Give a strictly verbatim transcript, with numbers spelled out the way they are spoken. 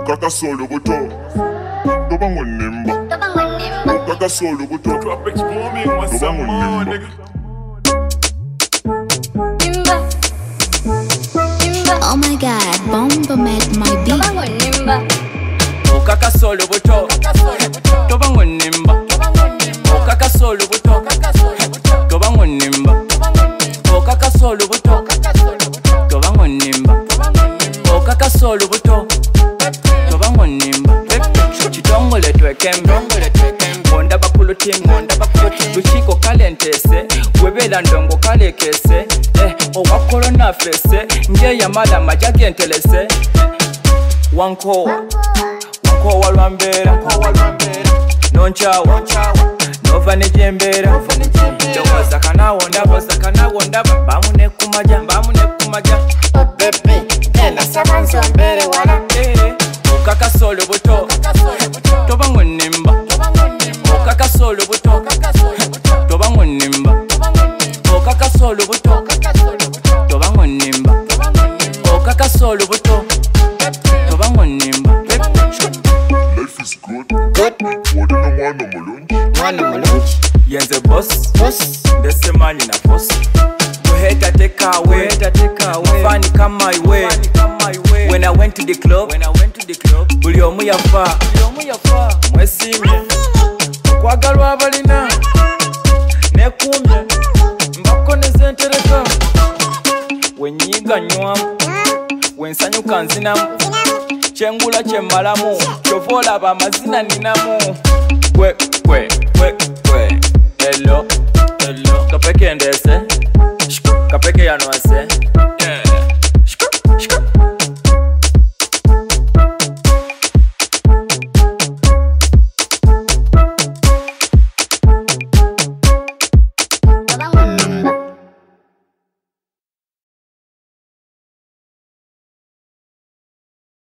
Okaka solo buto Toba ngonimba Okaka solo buto Toba ngonimba Oh my god, Bomba made my beat. Okaka solo buto Toba ngonimba Okaka solo buto Toba ngonimba Okaka solo buto Toba ngonimba Okaka solo buto Toba ngonimba Chitongole twekembe Monda bakulu timu Luchiko kalentese Webela ndongo kalekese Eh, owakolo na fese Nge yamala majage entelese Wankowa Wankowa lwambera Nonchawa Nova nejembera Ndowaza kanawo ndaba Kanawo ndaba Bamune kumaja Bamune kumaja Bebe, ena sabanzo mbere wala Okaka solo buto Toba ngonimba Okaka solo buto Toba ngonimba Okaka solo buto Toba ngonimba Okaka solo buto Toba ngonimba Life is good Good Wadina mwana mulungi Mwana mulungi Yenze boss Boss Ndese mani na boss Kuheta take away Funny come my way When I went to the club Buli omu yafa Mwesimye Kwagalwa abalina Nekumye Mbako nezentereka Wenyiga nywamu Wensanyuka nzinamu Chengula chemmalamu Chovola aba amazina ninamu Kwe kwe kwe kwe Hello Hello Kapeke ndese Kapeke yanwase